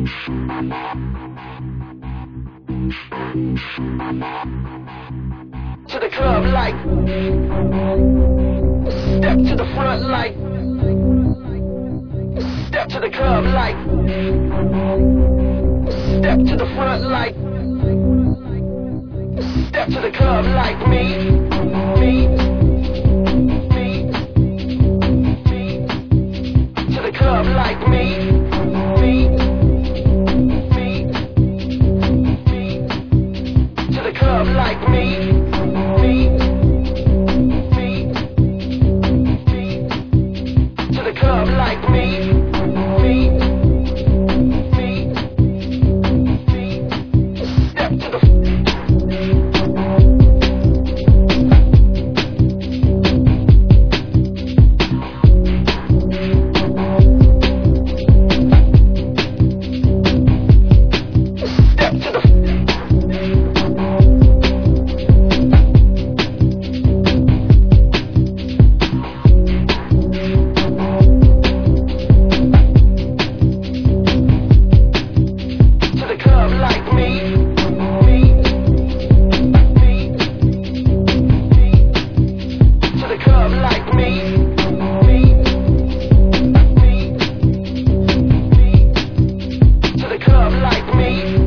To the club like, step to the front like, step to the club like, step to the front like, step to the club like me, to the club like me, to the club like me. To the club like me, step to the like me.